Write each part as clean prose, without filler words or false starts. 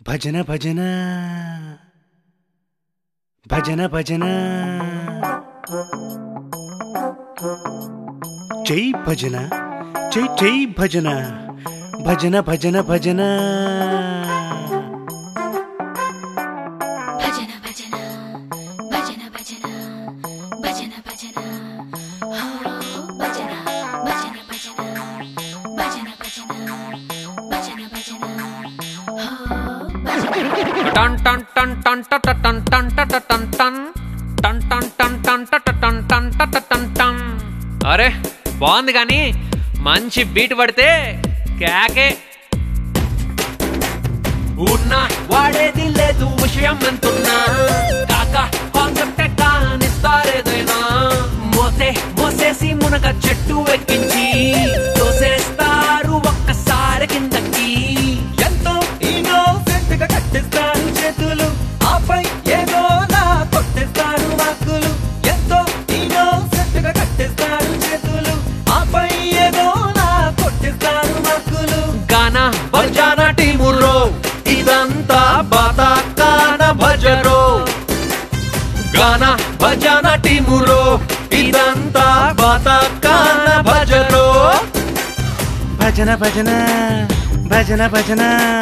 భజన భజన భజన భజన జై భజన జై జై భజన భజన భజన భజన భజన భజన భజన భజన భజన భజన భజన భజన భజన భజన భజన భజన భజన టన్ టన్ టన్ టన్ టన్ టన్ టన్ టన్ టన్ టన్ టన్ టన్ టన్ టన్ టన్ టన్ టన్. అరే బాగుంది కానీ మంచి బీట్ పడితే కేకే. ఉన్నా వాడేది లేదు విషయం అంటున్నా కాకా కాన్సెప్ట్ కానిస్తారేదైనా మోసేసి మునగ చెట్టు ఎక్కించి తోసేస్తారు ఒక్కసారి కిందకి. ఎంతో ఇన్నోసెంట్ గా కట్టిస్తారు చేతులు ఆపై ఏదో నా కొట్టేస్తారు వాక్కులు. ఎంతో ఇన్నోసెంట్ గా కట్టిస్తారు చేతులు ఆపై ఏదో నా కొట్టేస్తారు వాక్కులు. గానా బజానా టీములో ఇదంతా బాతాకాన భజరో. గానా బజానా టీములో ఇదంతా బాతాకాన భజరో. భజన భజన భజన భజన.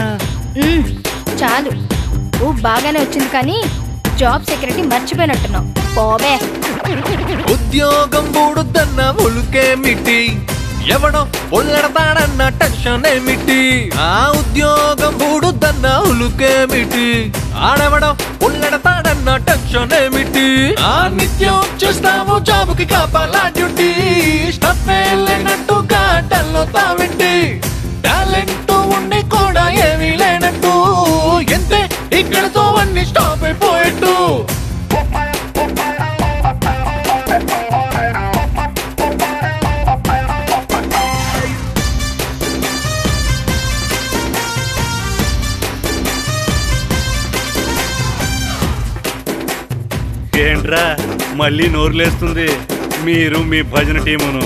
చాలు బాగానే వచ్చింది కానీ జాబ్ సెక్యూరిటీ మర్చిపోయినట్టున్నావు. పోవే. ఉద్యోగం బూడుదన్న ఉలుకేమిటి, ఎవడో ఒళ్ళడతాడన్న టెన్షన్ ఏమిటి. ఆ ఉద్యోగం బూడుదన్న ఉలుకేమిటి, ఆడెవడో ఒళ్ళడతాడన్న టెన్షన్ ఏమిటి. ఆ నిత్యం చేస్తావు జాబుకి కాపాలా డ్యూటీ, స్టఫ్ లేనట్టుగా డల్లో తావింటి. టాలెంట్ ఉండి కూడా ఏమీ లేనట్టు, ఎంతే ఇక్కడతో అన్ని స్టాప్ అయిపోయేట్టు. ఏంట్రా మళ్ళీ నోరులేస్తుంది మీరు మీ భజన టీమును.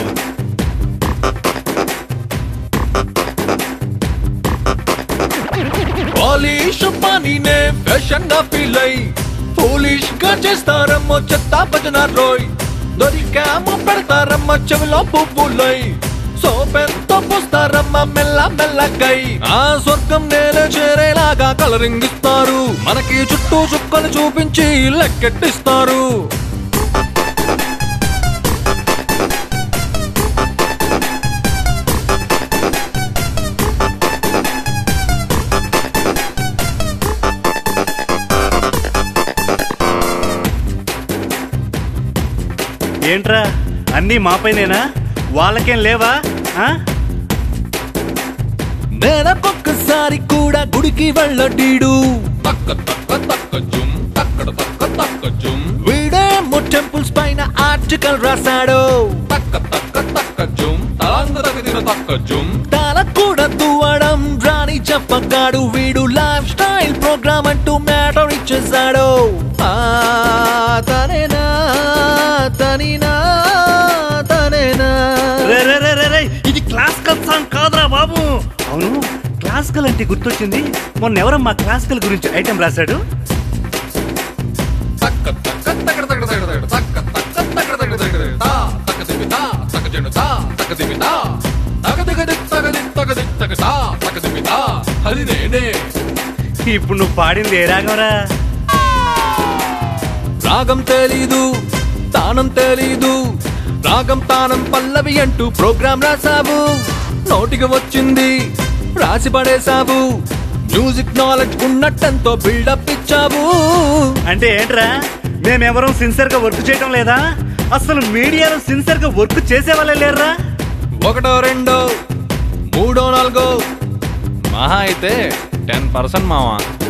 పాలిష్ పనినే ఫ్యాషన్ గా ఫీల్ అయి పోలిష్ గా చేస్తారమ్మో చెత్త భజన రోయ్. దొరికామో పెడతారమ్మ చెవిలో పువ్వులై, సోపెంతో పూస్తారమ్మ మెల్ల మెల్లకై. ఆ స్వర్గం నేల చేరేలాగా కలరింగ్ ఇస్తారు, మనకి చుట్టూ చుక్కలు చూపించి లెక్కెట్టిస్తారు. ఏంట్రా అన్నీ మాపైనేనా, వాళ్ళకేం లేవా? నెలకొక్కసారి కూడా గుడికి వెళ్ళడీడు, వీడేమో టెంపుల్స్ పైన ఆర్టికల్ రాశాడు. తల కూడా దువ్వడం రాని చెప్పగాడు వీడు. లైఫ్ స్టైల్ ప్రోగ్రామ్ అంటూ మ్యాటర్ ఇచ్చేసాడు. తనేనా తనేనా తనేనా. ఇది క్లాసికల్ సాంగ్ కాదురా బాబు. అవును, క్లాసికల్ అంటే గుర్తొచ్చింది, మొన్న ఎవరమ్మా క్లాసికల్ గురించి ఐటెం రాశాడు? ఇప్పుడు నువ్వు పాడింది ఏ రాగంరా? రాగం తెలీదు, తానం తెలీదు, రాగం తానం పల్లవి అంటూ ప్రోగ్రాం రాసావు. నోటికి వచ్చింది రాసి పడేసావు, మ్యూజిక్ నాలెడ్జ్ ఉన్నట్టంతో బిల్డప్ ఇచ్చావు. అంటే ఏంట్రా మేమెవరం సిన్సియర్ గా వర్క్ చేయటం లేదా? అసలు మీడియాలో సిన్సియర్ గా వర్క్ చేసే వాళ్ళే లేరురా. ఒకటో రెండో మూడో నాలుగో మహా అయితే 10% మావా.